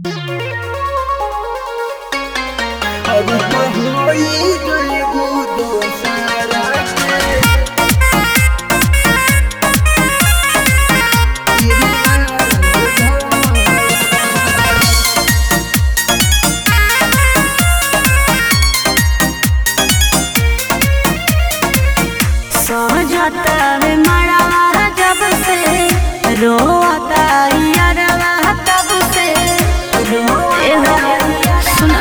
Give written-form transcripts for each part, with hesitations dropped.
अब होई जइबू दोसरा के सोचता में मरा जब से रोता यारवा तब से सुना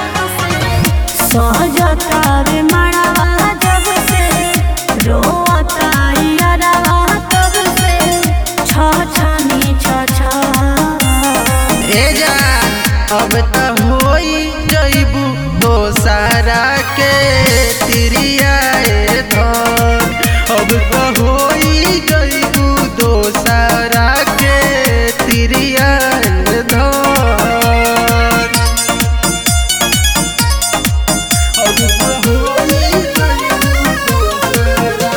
सोचता में मरा जब से रोता यारवा तब से छछनी छछ ए जान अब त होई जइबू दोसरा के तिरिया धन अब त होई जइबू दोसरा के तिरिया धन अब त होई जइबू दोसरा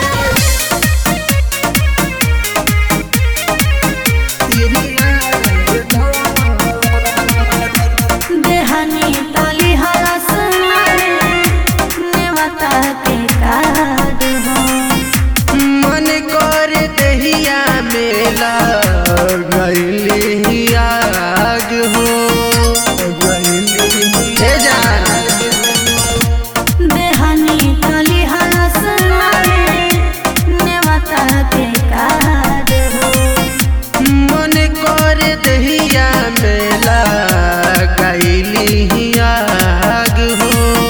के तिरिया देहनी तली हरस नेवता के काद हो मन कर दहिया मेला गइली आग हो ए जान देहनी तली हरस नेवता के काद हो मन कर दहिया मेला गइली आग हो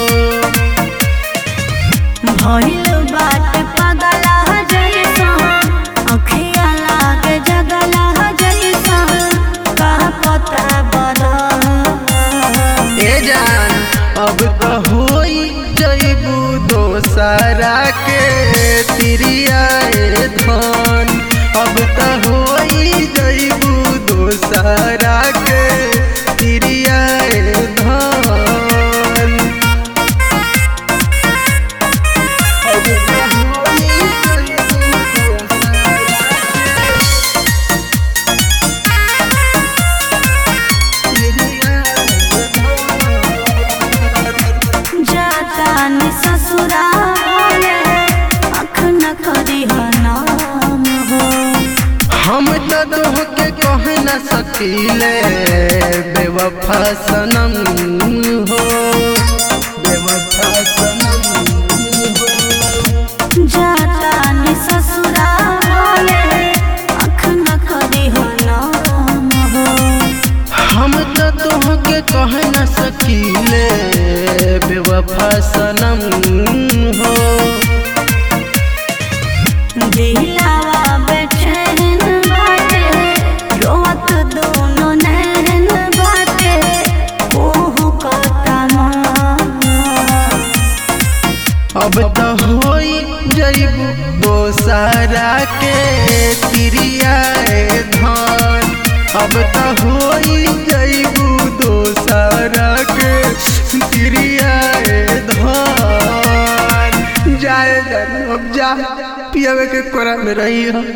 भइल बात पगला जैसा अखिया लागे जगला जैसा का पता बड़ा ए जान अब त होई जइबू दोसरा के तिरिया धन अब त होई जइबू दोसरा के तिरिया धन अब त होई जइबू जाता नि ससुराल अख न करी नाम हो हम तो तोहके कह न सकीले बेवफा सनम हो बेवफा सनम हो जाता नि ससुराल अख न करी नाम हो हम तो तोहके कह न सकीले बेवफा सनम हो दिलावा बेचैन बाटे रोवत दोनों नैन बाटे ओहु कता अब त होई जइबू दोसरा के तिरिया धन अब त होई जइबू दोसरा के तिरिया धन जाए जान अब जा पियावे के कोरा में रही हो।